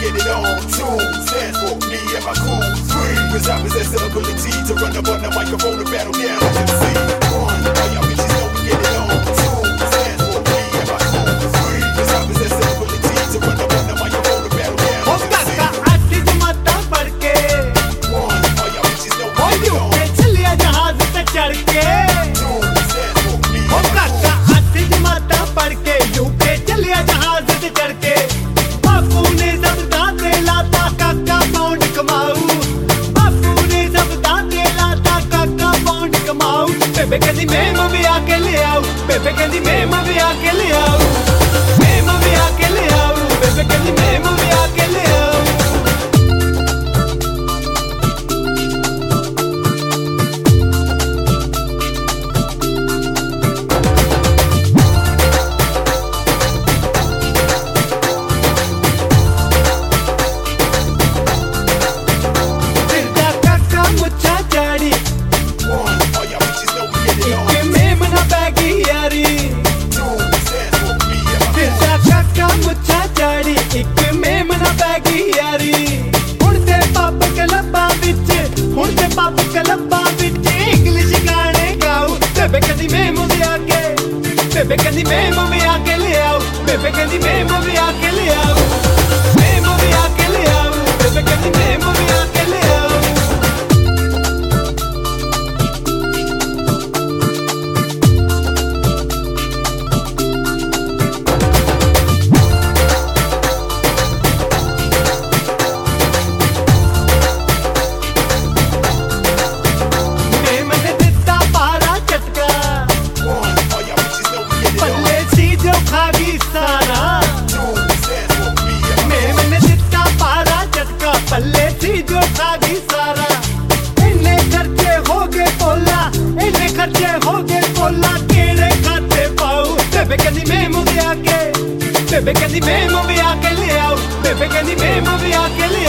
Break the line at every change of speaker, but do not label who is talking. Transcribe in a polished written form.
get it on. Two stands for me and my crew. Three, cause I possess the ability to run up on the microphone and battle down on MC. One, all y'all bitches know we get it on. Two stands for me and my crew. Three, cause I possess the ability to run up on the microphone and battle down on MC. One, all y'all bitches know we get it on.
चढ़ के माता पढ़ के UK चलिया जहाज से चढ़ के बापू ने सब दांते लाता काका पाउंड कमाऊ बापू ने सब दांते लाता काका पाउंड कमाऊ बेबे कहती मैं भी आके ले आऊं बेबे कहती मैं भी आके ले आऊं मैं भी आके ले आऊं बेबे कहती मैं भी आके ले आऊं बेबे कहती मैं भी आके ले आऊं बेबे कहती मैं भी आके ले आऊं मैं भी आके ले आऊं बेबे कहती मैं भी आके ले आऊं बेबे कहती मैं भी आके ले आऊं बेबे कहती मैं भी आके ले